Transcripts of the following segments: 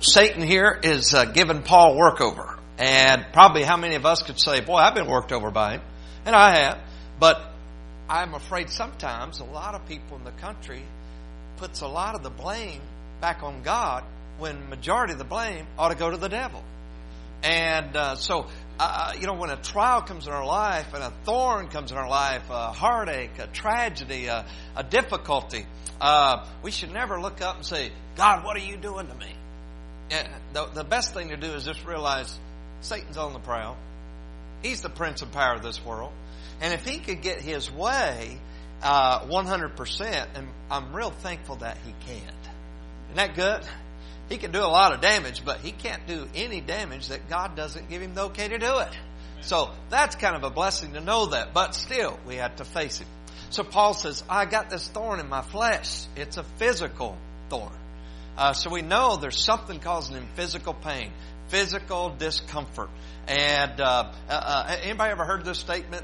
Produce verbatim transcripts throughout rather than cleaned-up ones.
Satan here is uh, giving Paul work over. And probably how many of us could say, boy, I've been worked over by him. And I have. But I'm afraid sometimes a lot of people in the country puts a lot of the blame back on God when majority of the blame ought to go to the devil. And uh, so, uh, you know, when a trial comes in our life and a thorn comes in our life, a heartache, a tragedy, a, a difficulty, uh, we should never look up and say, God, what are you doing to me? And the, the best thing to do is just realize Satan's on the prowl. He's the prince and power of this world. And if he could get his way uh, one hundred percent, and I'm real thankful that he can't. Isn't that good? He can do a lot of damage, but he can't do any damage that God doesn't give him the okay to do it. So that's kind of a blessing to know that. But still, we have to face it. So Paul says, I got this thorn in my flesh. It's a physical thorn. Uh, so we know there's something causing him physical pain, physical discomfort. And uh, uh, anybody ever heard this statement?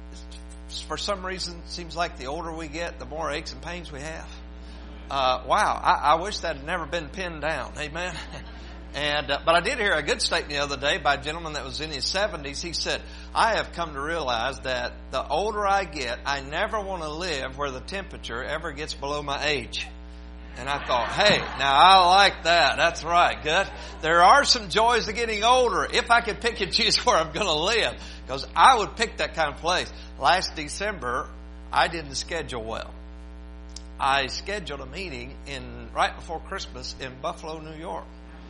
For some reason, it seems like the older we get, the more aches and pains we have. Uh, wow, I, I wish that had never been pinned down. Amen. And uh, but I did hear a good statement the other day by a gentleman that was in his seventies. He said, I have come to realize that the older I get, I never want to live where the temperature ever gets below my age. And I thought, hey, now I like that. That's right. Good. There are some joys of getting older if I could pick and choose where I'm going to live. Because I would pick that kind of place. Last December, I didn't schedule well. I scheduled a meeting in right before Christmas in Buffalo, New York.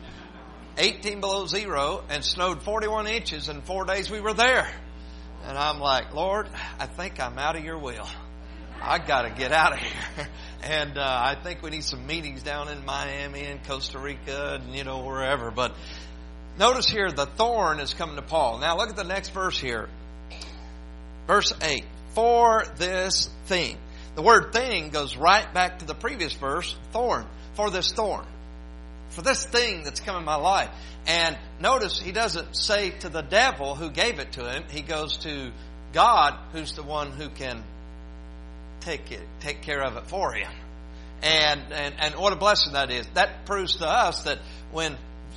eighteen below zero and snowed forty-one inches in four days we were there. And I'm like, Lord, I think I'm out of your will. I got to get out of here. And uh, I think we need some meetings down in Miami and Costa Rica and, you know, wherever. But notice here, the thorn is coming to Paul. Now look at the next verse here. Verse eight. For this thing. The word thing goes right back to the previous verse, thorn. For this thorn. For this thing that's come in my life. And notice he doesn't say to the devil who gave it to him. He goes to God, who's the one who can take it, take care of it for him. And, and, and what a blessing that is. That proves to us that when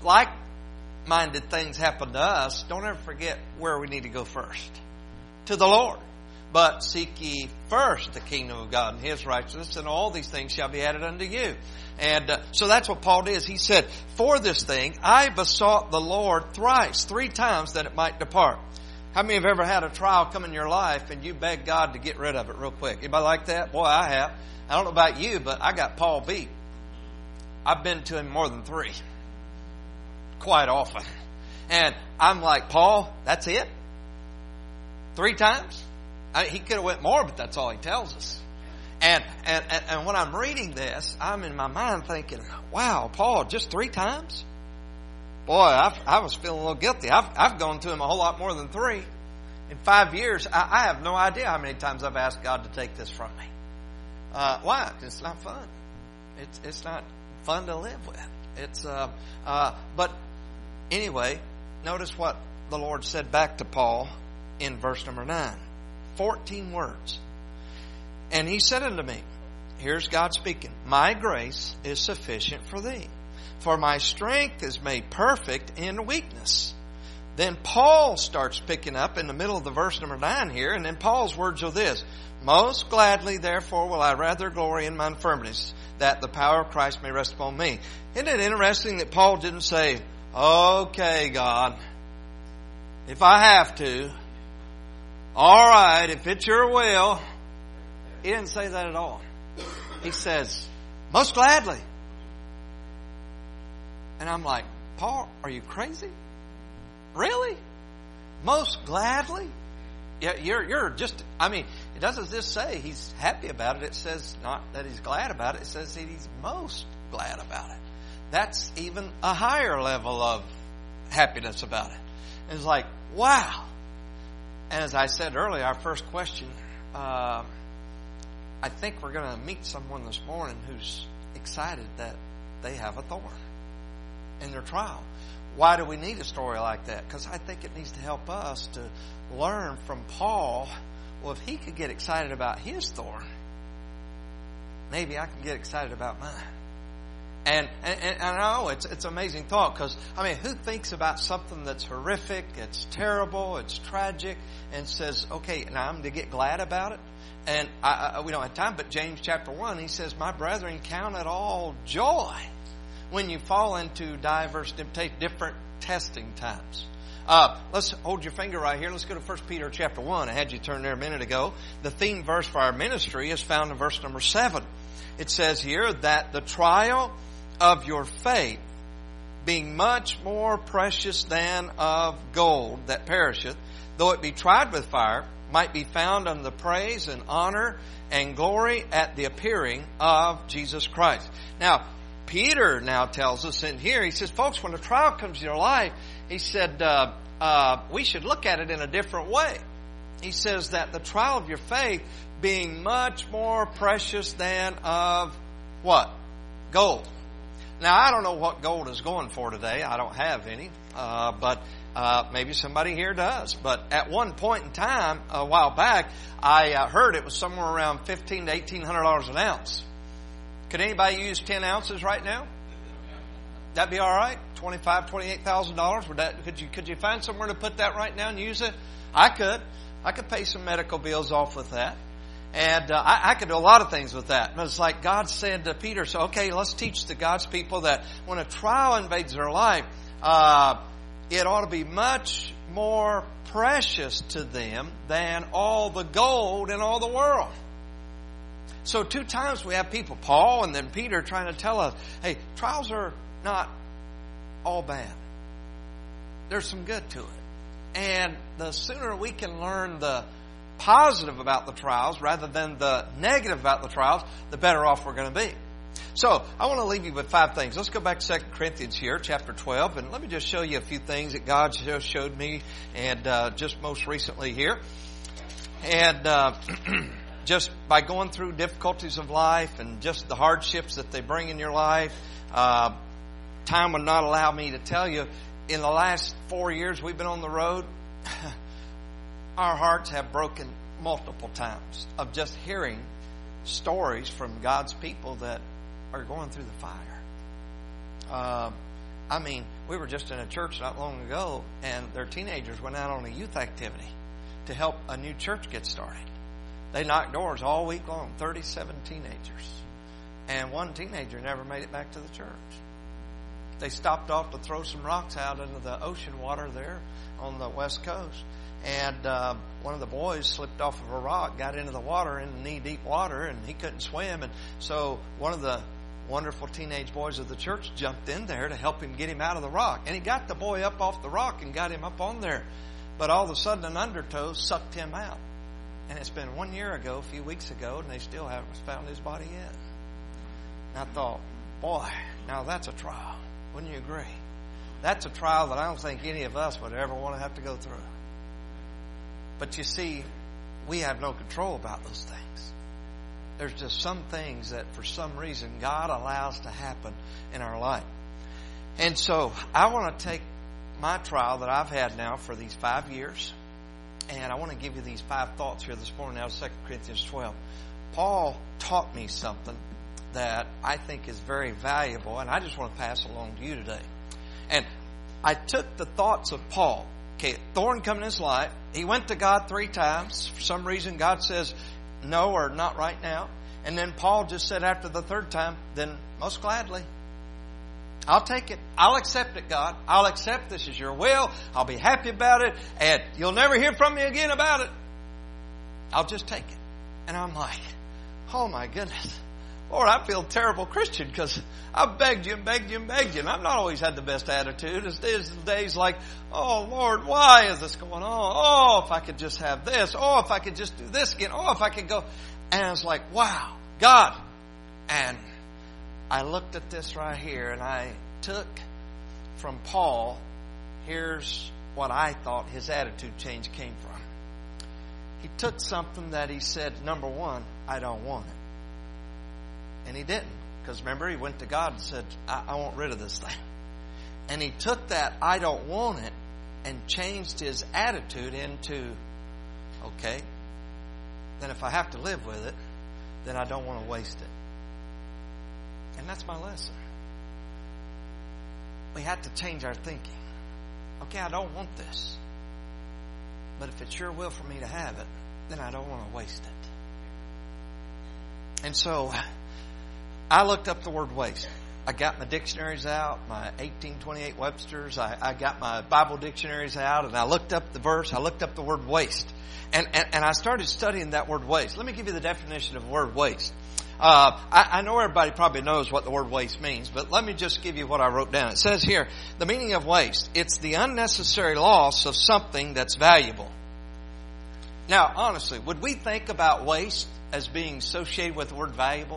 like-minded things happen to us, don't ever forget where we need to go first. To the Lord. But seek ye first the kingdom of God and His righteousness, and all these things shall be added unto you. And uh, so that's what Paul did. He said, for this thing I besought the Lord thrice, three times, that it might depart. How many have ever had a trial come in your life and you beg God to get rid of it real quick? Anybody like that? Boy, I have. I don't know about you, but I got Paul beat. I've been to him more than three. Quite often. And I'm like, Paul, that's it? Three times? I, he could have went more, but that's all he tells us. And, and, and, and when I'm reading this, I'm in my mind thinking, wow, Paul, just three times? Boy, I've, I was feeling a little guilty. I've, I've gone to him a whole lot more than three. In five years, I, I have no idea how many times I've asked God to take this from me. Uh, why? It's not fun. It's, it's not fun to live with. It's, uh, uh, but anyway, notice what the Lord said back to Paul in verse number nine. Fourteen words. And he said unto me, here's God speaking, my grace is sufficient for thee, for my strength is made perfect in weakness. Then Paul starts picking up in the middle of the verse number nine here, and then Paul's words are this, most gladly therefore will I rather glory in my infirmities, that the power of Christ may rest upon me. Isn't it interesting that Paul didn't say, okay, God, if I have to, all right, if it's your will. He didn't say that at all. He says, most gladly. And I'm like, Paul, are you crazy? Really? Most gladly? Yeah, you're, you're just, I mean, it doesn't just say he's happy about it. It says not that he's glad about it. It says that he's most glad about it. That's even a higher level of happiness about it. And it's like, wow. And as I said earlier, our first question, uh, I think we're going to meet someone this morning who's excited that they have a thorn in their trial. Why do we need a story like that? Because I think it needs to help us to learn from Paul. Well, if he could get excited about his thorn, maybe I can get excited about mine. And, and, and I know it's, it's an amazing thought because, I mean, who thinks about something that's horrific, it's terrible, it's tragic, and says, okay, now I'm to get glad about it? And I, I, we don't have time, but James chapter one, he says, my brethren, count it all joy when you fall into diverse, different testing times. Uh, let's hold your finger right here. Let's go to First Peter chapter one. I had you turn there a minute ago. The theme verse for our ministry is found in verse number seven. It says here that the trial of your faith, being much more precious than of gold that perisheth, though it be tried with fire, might be found unto the praise and honor and glory at the appearing of Jesus Christ. Now, Peter now tells us in here, he says, folks, when a trial comes to your life, he said, uh, uh, we should look at it in a different way. He says that the trial of your faith being much more precious than of what? Gold. Now, I don't know what gold is going for today. I don't have any. Uh, but uh, maybe somebody here does. But at one point in time, a while back, I uh, heard it was somewhere around fifteen to eighteen hundred dollars an ounce. Could anybody use ten ounces right now? That'd be all right. Twenty-five, twenty-eight thousand dollars. Would that? Could you could you find somewhere to put that right now and use it? I could. I could pay some medical bills off with that. And uh, I, I could do a lot of things with that. And it's like God said to Peter, so okay, let's teach the God's people that when a trial invades their life, uh, it ought to be much more precious to them than all the gold in all the world. So two times we have people, Paul and then Peter, trying to tell us, hey, trials are not all bad. There's some good to it. And the sooner we can learn the positive about the trials rather than the negative about the trials, the better off we're going to be. So I want to leave you with five things. Let's go back to Second Corinthians here, chapter twelve, and let me just show you a few things that God just showed me and uh, just most recently here. And uh, just by going through difficulties of life and just the hardships that they bring in your life, uh, time would not allow me to tell you, in the last four years we've been on the road, our hearts have broken multiple times of just hearing stories from God's people that are going through the fire. Uh, I mean, we were just in a church not long ago, and their teenagers went out on a youth activity to help a new church get started. They knocked doors all week long, thirty-seven teenagers. And one teenager never made it back to the church. They stopped off to throw some rocks out into the ocean water there on the west coast. And uh, one of the boys slipped off of a rock, got into the water, in knee-deep water, and he couldn't swim. And so one of the wonderful teenage boys of the church jumped in there to help him get him out of the rock. And he got the boy up off the rock and got him up on there. But all of a sudden, an undertow sucked him out. And it's been one year ago, a few weeks ago, and they still haven't found his body yet. And I thought, boy, now that's a trial. Wouldn't you agree? That's a trial that I don't think any of us would ever want to have to go through. But you see, we have no control about those things. There's just some things that for some reason God allows to happen in our life. And so I want to take my trial that I've had now for these five years, and I want to give you these five thoughts here this morning out of Second Corinthians twelve. Paul taught me something that I think is very valuable, and I just want to pass along to you today. And I took the thoughts of Paul. Okay, thorn come in his life. He went to God three times. For some reason, God says no or not right now. And then Paul just said after the third time, then most gladly, I'll take it. I'll accept it, God. I'll accept this as your will. I'll be happy about it. And you'll never hear from me again about it. I'll just take it. And I'm like, oh my goodness. Lord, I feel a terrible Christian because I've begged you and begged you and begged you, and I've not always had the best attitude. It's, it's days like, oh, Lord, why is this going on? Oh, if I could just have this. Oh, if I could just do this again. Oh, if I could go. And I was like, wow, God. And I looked at this right here, and I took from Paul, here's what I thought his attitude change came from. He took something that he said, number one, I don't want it. And he didn't. Because remember, he went to God and said, I, I want rid of this thing. And he took that, I don't want it, and changed his attitude into, okay, then if I have to live with it, then I don't want to waste it. And that's my lesson. we have to change our thinking. Okay, I don't want this. But if it's your will for me to have it, then I don't want to waste it. And so I looked up the word waste. I got my dictionaries out, my eighteen twenty-eight Webster's. I, I got my Bible dictionaries out, and I looked up the verse. I looked up the word waste. And, and, and I started studying that word waste. Let me give you the definition of the word waste. Uh, I, I know everybody probably knows what the word waste means, but let me just give you what I wrote down. It says here, the meaning of waste, it's the unnecessary loss of something that's valuable. Now, honestly, would we think about waste as being associated with the word valuable?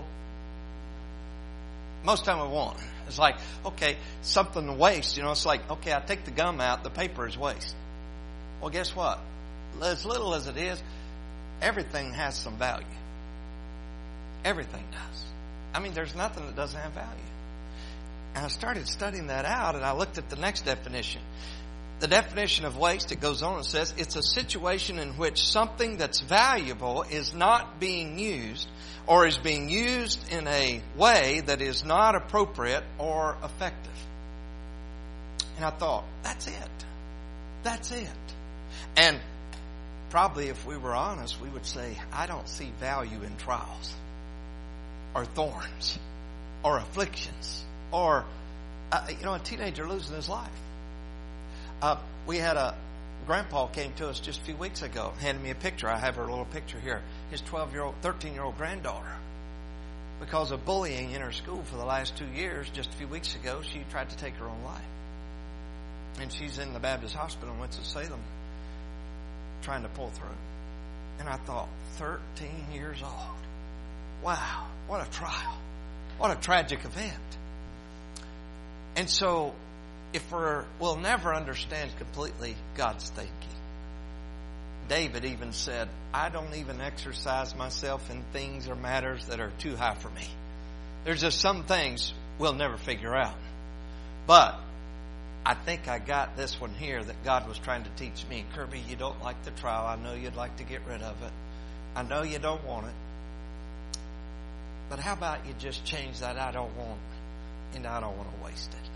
Most time we won't. It's like, okay, something to waste, you know, it's like, okay, I take the gum out, the paper is waste. Well, guess what? As little as it is, everything has some value. Everything does. I mean, there's nothing that doesn't have value. And I started studying that out, and I looked at the next definition. The definition of waste, it goes on and says, it's a situation in which something that's valuable is not being used or is being used in a way that is not appropriate or effective. And I thought, that's it. That's it. And probably if we were honest, we would say, I don't see value in trials or thorns or afflictions or, uh, you know, a teenager losing his life. Uh, we had a, grandpa came to us just a few weeks ago, handed me a picture. I have her little picture here. His twelve-year-old, thirteen-year-old granddaughter. Because of bullying in her school for the last two years, just a few weeks ago, she tried to take her own life. And she's in the Baptist hospital in Winston-Salem trying to pull through. And I thought, thirteen years old. Wow, what a trial. What a tragic event. And so, if we're, we'll never understand completely God's thinking. David even said, I don't even exercise myself in things or matters that are too high for me. There's just some things we'll never figure out. But I think I got this one here that God was trying to teach me. Kirby, you don't like the trial. I know you'd like to get rid of it. I know you don't want it. But how about you just change that I don't want and I don't want to waste it.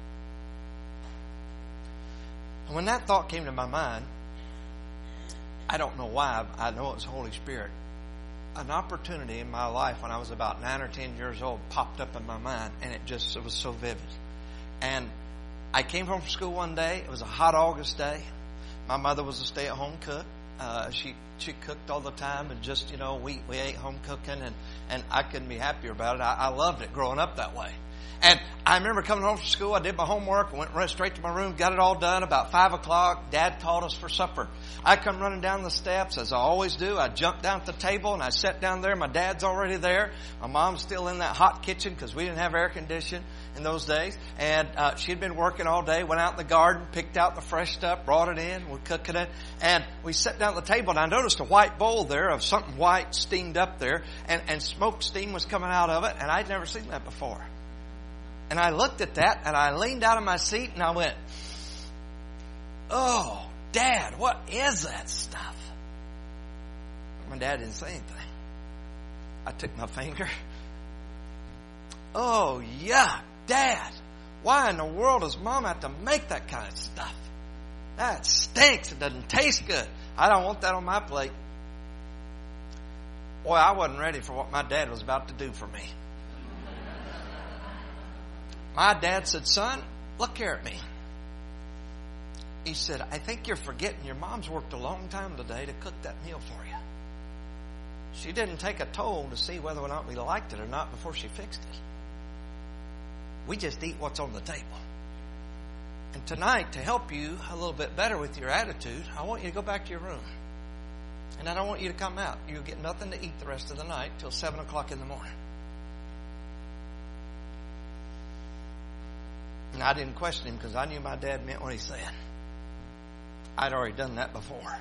And when that thought came to my mind, I don't know why, I know it was the Holy Spirit. An opportunity in my life when I was about nine or ten years old popped up in my mind, and it just it was so vivid. And I came home from school one day. It was a hot August day. My mother was a stay-at-home cook. Uh, she she cooked all the time, and just, you know, we, we ate home cooking, and, and I couldn't be happier about it. I, I loved it growing up that way. And I remember coming home from school, I did my homework, went right straight to my room, got it all done. About five o'clock, Dad called us for supper. I come running down the steps, as I always do. I jumped down at the table, and I sat down there. My dad's already there. My mom's still in that hot kitchen because we didn't have air conditioning in those days. And uh, she'd been working all day, went out in the garden, picked out the fresh stuff, brought it in, we're cooking it. And we sat down at the table, and I noticed a white bowl there of something white steamed up there, and, and smoked steam was coming out of it, and I'd never seen that before. And I looked at that, and I leaned out of my seat, and I went, oh, Dad, what is that stuff? My dad didn't say anything. I took my finger. Oh, yeah, Dad, why in the world does Mom have to make that kind of stuff? That stinks. It doesn't taste good. I don't want that on my plate. Boy, I wasn't ready for what my dad was about to do for me. My dad said, son, look here at me. He said, I think you're forgetting your mom's worked a long time today to cook that meal for you. She didn't take a toll to see whether or not we liked it or not before she fixed it. We just eat what's on the table. And tonight, to help you a little bit better with your attitude, I want you to go back to your room. And I don't want you to come out. You'll get nothing to eat the rest of the night till seven o'clock in the morning. And I didn't question him because I knew my dad meant what he said. I'd already done that before.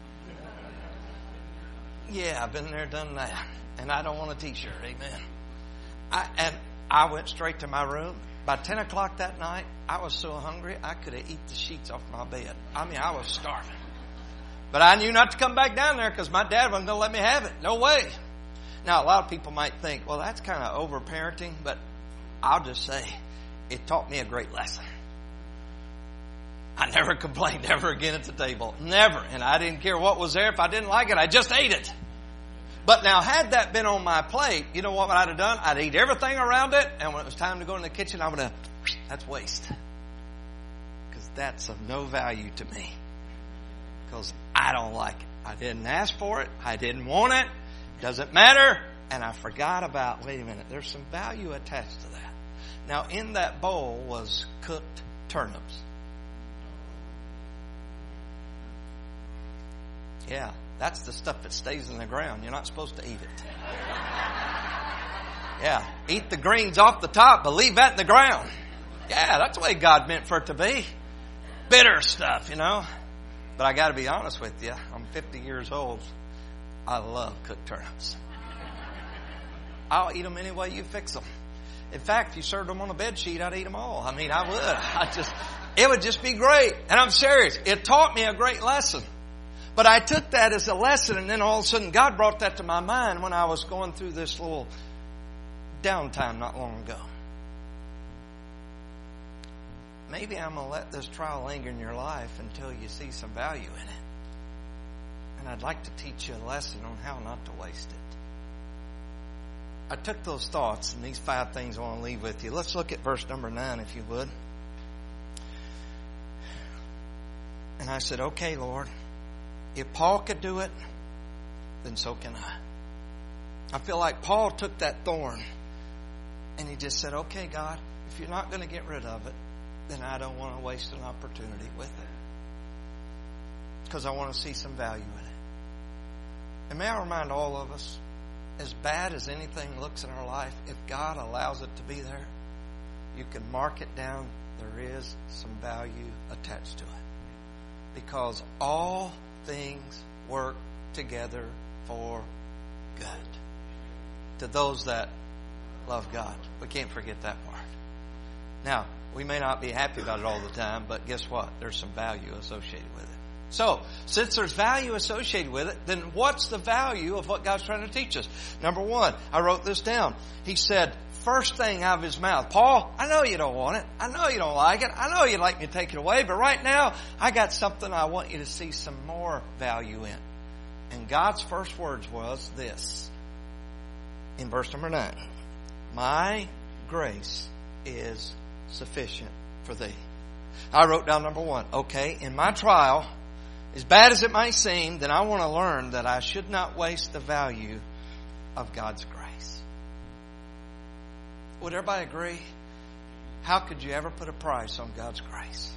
Yeah, I've been there, done that. And I don't want a t-shirt, amen. I, and I went straight to my room. By ten o'clock that night, I was so hungry, I could have eaten the sheets off my bed. I mean, I was starving. But I knew not to come back down there because my dad wasn't going to let me have it. No way. Now, a lot of people might think, well, that's kind of over-parenting. But I'll just say, it taught me a great lesson. I never complained ever again at the table. Never. And I didn't care what was there. If I didn't like it, I just ate it. But now, had that been on my plate, you know what I'd have done? I'd eat everything around it, and when it was time to go in the kitchen, I would have, that's waste. Because that's of no value to me. Because I don't like it. I didn't ask for it. I didn't want it. Doesn't matter. And I forgot about, wait a minute, there's some value attached to that. Now, in that bowl was cooked turnips. Yeah, that's the stuff that stays in the ground. You're not supposed to eat it. Yeah, eat the greens off the top, but leave that in the ground. Yeah, that's the way God meant for it to be. Bitter stuff, you know. But I got to be honest with you. I'm fifty years old. I love cooked turnips. I'll eat them any way you fix them. In fact, if you served them on a bed sheet, I'd eat them all. I mean, I would. I just, it would just be great. And I'm serious. It taught me a great lesson. But I took that as a lesson, and then all of a sudden God brought that to my mind when I was going through this little downtime not long ago. Maybe I'm going to let this trial linger in your life until you see some value in it. And I'd like to teach you a lesson on how not to waste it. I took those thoughts and these five things I want to leave with you. Let's look at verse number nine, if you would. And I said, okay, Lord, if Paul could do it, then so can I. I feel like Paul took that thorn and he just said, okay, God, if you're not going to get rid of it, then I don't want to waste an opportunity with it. Because I want to see some value in it. And may I remind all of us, as bad as anything looks in our life, if God allows it to be there, you can mark it down. There is some value attached to it. Because all things work together for good. To those that love God. We can't forget that part. Now, we may not be happy about it all the time, but guess what? There's some value associated with it. So, since there's value associated with it, then what's the value of what God's trying to teach us? Number one, I wrote this down. He said, first thing out of his mouth, Paul, I know you don't want it. I know you don't like it. I know you'd like me to take it away. But right now, I got something I want you to see some more value in. And God's first words was this. In verse number nine. My grace is sufficient for thee. I wrote down number one. Okay, in my trial, as bad as it might seem, then I want to learn that I should not waste the value of God's grace. Would everybody agree? How could you ever put a price on God's grace?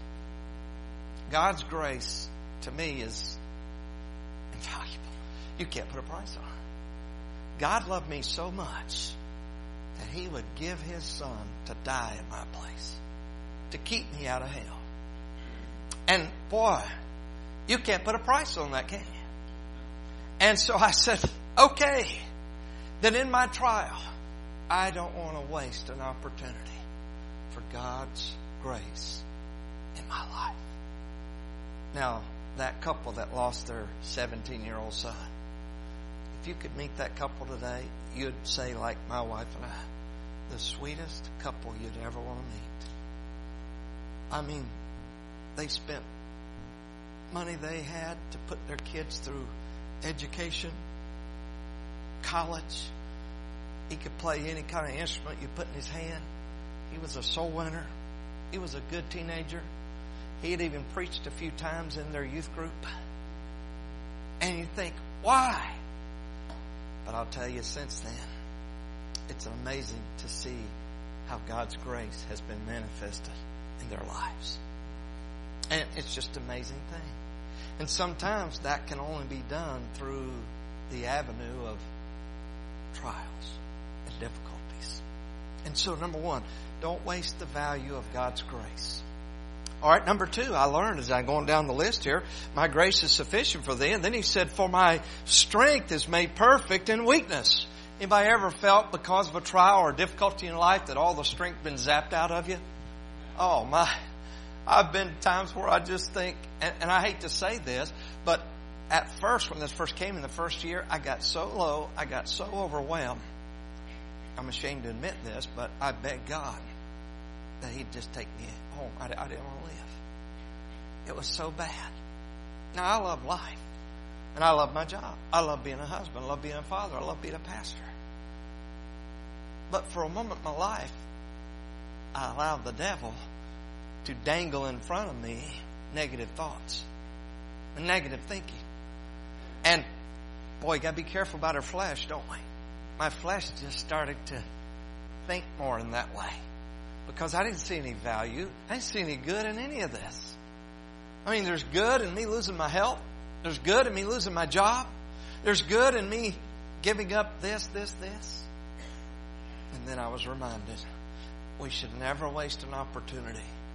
God's grace, to me, is invaluable. You can't put a price on it. God loved me so much that He would give His Son to die in my place, to keep me out of hell. And boy, you can't put a price on that, can you? And so I said, okay, then in my trial, I don't want to waste an opportunity for God's grace in my life. Now, that couple that lost their seventeen-year-old son, if you could meet that couple today, you'd say, like my wife and I, the sweetest couple you'd ever want to meet. I mean, they spent money they had to put their kids through education, college. He could play any kind of instrument you put in his hand. He was a soul winner. He was a good teenager. He had even preached a few times in their youth group. And you think, why? But I'll tell you, since then, it's amazing to see how God's grace has been manifested in their lives. And it's just an amazing thing. And sometimes that can only be done through the avenue of trials and difficulties. And so, number one, don't waste the value of God's grace. All right, number two, I learned as I'm going down the list here, my grace is sufficient for thee. And then he said, for my strength is made perfect in weakness. Anybody ever felt because of a trial or difficulty in life that all the strength been zapped out of you? Oh my, I've been times where I just think, and, and I hate to say this, but at first, when this first came in the first year, I got so low, I got so overwhelmed. I'm ashamed to admit this, but I begged God that He'd just take me home. I, I didn't want to live. it was so bad. Now, I love life. And I love my job. I love being a husband. I love being a father. I love being a pastor. But for a moment in my life, I allowed the devil to dangle in front of me negative thoughts and negative thinking. And, boy, you got to be careful about our flesh, don't we? My flesh just started to think more in that way. Because I didn't see any value. I didn't see any good in any of this. I mean, there's good in me losing my health. There's good in me losing my job. There's good in me giving up this, this, this. And then I was reminded, we should never waste an opportunity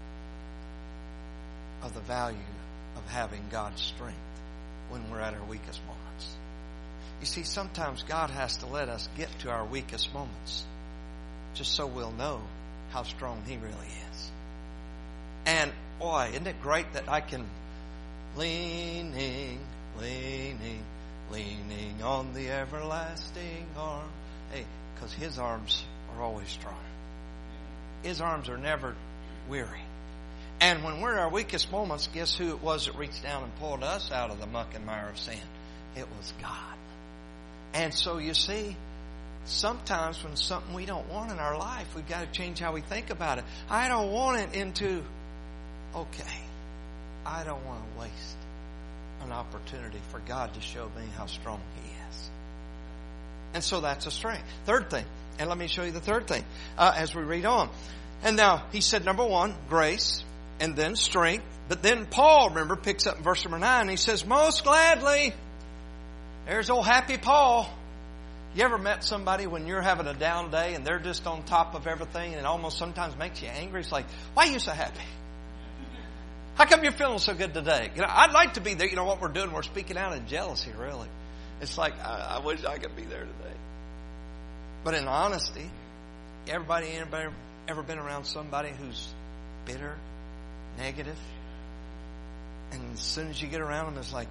of the value of having God's strength when we're at our weakest moments. You see, sometimes God has to let us get to our weakest moments just so we'll know how strong He really is. And boy, isn't it great that I can leaning, leaning, leaning on the everlasting arm. Hey, because His arms are always strong. His arms are never weary. And when we're in our weakest moments, guess who it was that reached down and pulled us out of the muck and mire of sin? It was God. And so you see, sometimes when something we don't want in our life, we've got to change how we think about it. I don't want it into, okay, I don't want to waste an opportunity for God to show me how strong He is. And so that's a strength. Third thing, and let me show you the third thing uh, as we read on. And now, he said, number one, grace, and then strength. But then Paul, remember, picks up in verse number nine, and he says, most gladly. There's old happy Paul. You ever met somebody when you're having a down day and they're just on top of everything and it almost sometimes makes you angry? It's like, why are you so happy? How come you're feeling so good today? You know, I'd like to be there. You know what we're doing? We're speaking out in jealousy, really. It's like, I, I wish I could be there today. But in honesty, everybody, anybody ever been around somebody who's bitter, negative? And as soon as you get around them, it's like,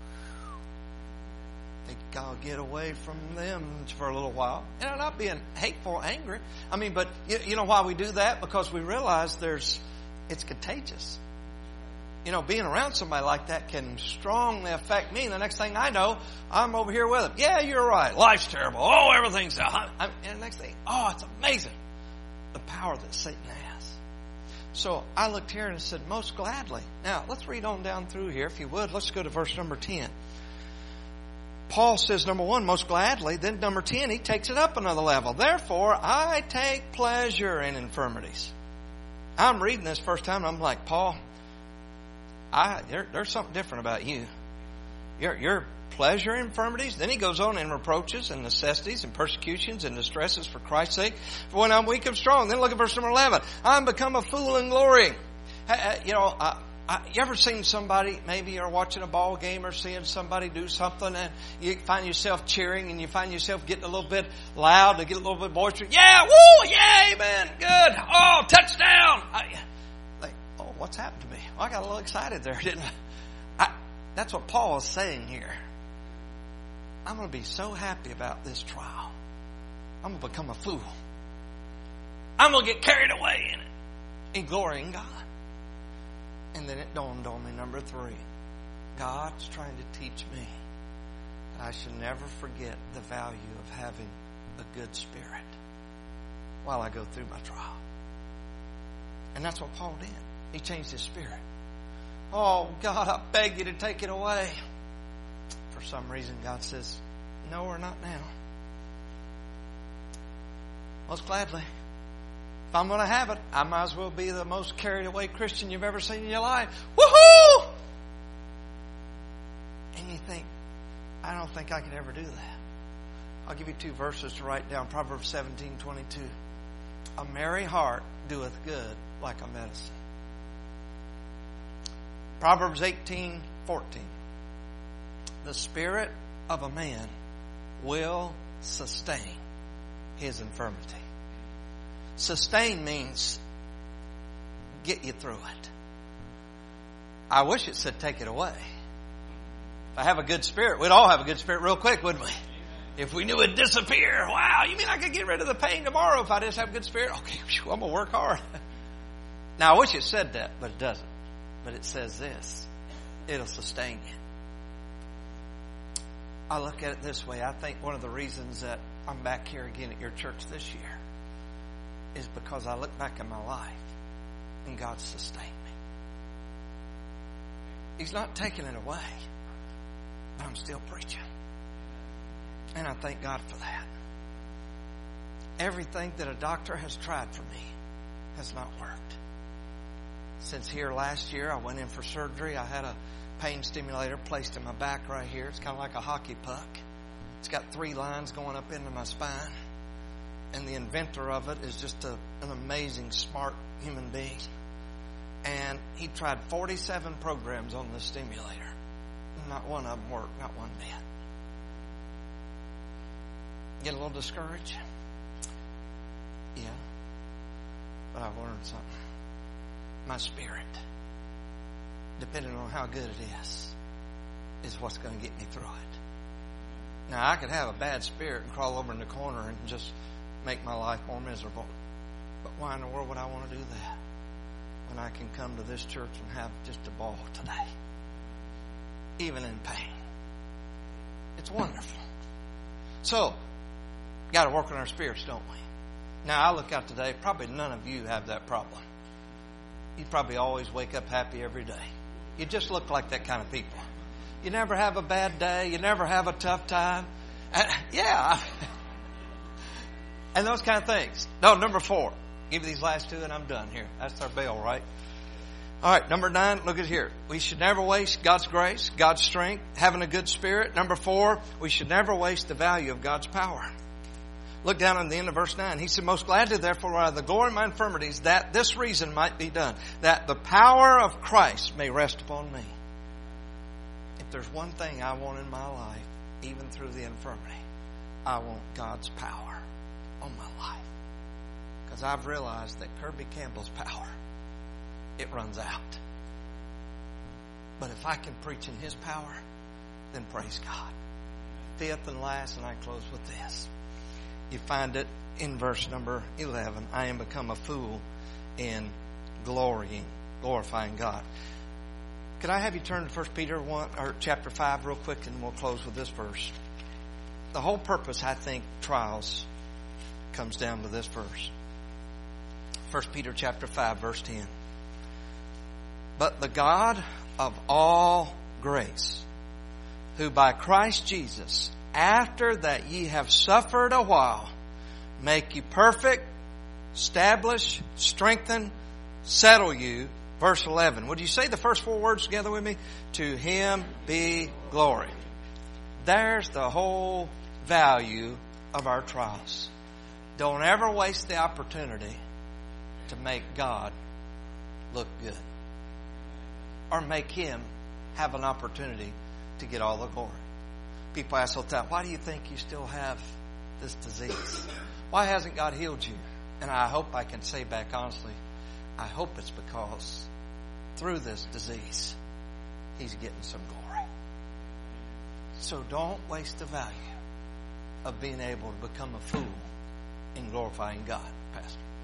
I think I'll get away from them for a little while. And I'm not being hateful, angry. I mean, but you, you know why we do that? Because we realize there's, it's contagious. You know, being around somebody like that can strongly affect me. And the next thing I know, I'm over here with them. Yeah, you're right. Life's terrible. Oh, everything's out. And the next thing, oh, it's amazing. The power that Satan has. So I looked here and said, most gladly. Now, let's read on down through here, if you would. Let's go to verse number ten. Paul says, number one, most gladly. Then number ten, he takes it up another level. Therefore, I take pleasure in infirmities. I'm reading this first time, and I'm like, Paul, I, there, there's something different about you. Your, your pleasure in infirmities. Then he goes on in reproaches and necessities and persecutions and distresses for Christ's sake. For when I'm weak, I'm strong. Then look at verse number eleven. I'm become a fool in glory. You know, I, I, you ever seen somebody, maybe you're watching a ball game or seeing somebody do something and you find yourself cheering and you find yourself getting a little bit loud to get a little bit boisterous. Yeah, woo, yeah, amen, good. Oh, touchdown. I, like, oh, what's happened to me? Well, I got a little excited there, didn't I? I that's what Paul is saying here. I'm going to be so happy about this trial. I'm going to become a fool. I'm going to get carried away in it, in glorying God. And then it dawned on me, number three, God's trying to teach me that I should never forget the value of having a good spirit while I go through my trial. And that's what Paul did. He changed his spirit. Oh, God, I beg you to take it away. For some reason, God says, no, or not now. Most gladly. If I'm going to have it, I might as well be the most carried away Christian you've ever seen in your life. Woohoo! And you think, I don't think I could ever do that. I'll give you two verses to write down. Proverbs seventeen twenty-two. A merry heart doeth good like a medicine. Proverbs eighteen fourteen. The spirit of a man will sustain his infirmity. Sustain means get you through it. I wish it said take it away. If I have a good spirit, we'd all have a good spirit real quick, wouldn't we? If we knew it'd disappear. Wow, you mean I could get rid of the pain tomorrow if I just have a good spirit? Okay, I'm going to work hard. Now, I wish it said that, but it doesn't. But it says this, it'll sustain you. I look at it this way. I think one of the reasons that I'm back here again at your church this year is because I look back at my life and God sustained me. He's not taking it away, but I'm still preaching. And I thank God for that. Everything that a doctor has tried for me has not worked. Since here last year, I went in for surgery. I had a pain stimulator placed in my back right here. It's kind of like a hockey puck. It's got three lines going up into my spine. And the inventor of it is just a, an amazing, smart human being. And he tried forty-seven programs on the stimulator. Not one of them worked, not one bit. Get a little discouraged? Yeah. But I've learned something. My spirit, depending on how good it is, is what's going to get me through it. Now, I could have a bad spirit and crawl over in the corner and just make my life more miserable. But why in the world would I want to do that when I can come to this church and have just a ball today? Even in pain. It's wonderful. So, got to work on our spirits, don't we? Now, I look out today, probably none of you have that problem. You probably always wake up happy every day. You just look like that kind of people. You never have a bad day. You never have a tough time. And, yeah. And those kind of things. No, number four. Give you these last two and I'm done here. That's our bell, right? All right, number nine, look at here. We should never waste God's grace, God's strength, having a good spirit. Number four, we should never waste the value of God's power. Look down on the end of verse nine. He said, most gladly, therefore, out of the glory of my infirmities, that this reason might be done, that the power of Christ may rest upon me. If there's one thing I want in my life, even through the infirmity, I want God's power on my life. Because I've realized that Kirby Campbell's power, it runs out. But if I can preach in His power, then praise God. Fifth and last, and I close with this. You find it in verse number eleven. I am become a fool in glorying, glorifying God. Could I have you turn to First Peter one or chapter five real quick, and we'll close with this verse. The whole purpose, I think, trials comes down to this verse. First Peter chapter five, verse ten. But the God of all grace, who by Christ Jesus, after that ye have suffered a while, make you perfect, establish, strengthen, settle you. Verse eleven. Would you say the first four words together with me? To Him be glory. There's the whole value of our trials. Don't ever waste the opportunity to make God look good. Or make Him have an opportunity to get all the glory. People ask all the time, why do you think you still have this disease? Why hasn't God healed you? And I hope I can say back honestly, I hope it's because through this disease, He's getting some glory. So don't waste the value of being able to become a fool in glorifying God, Pastor.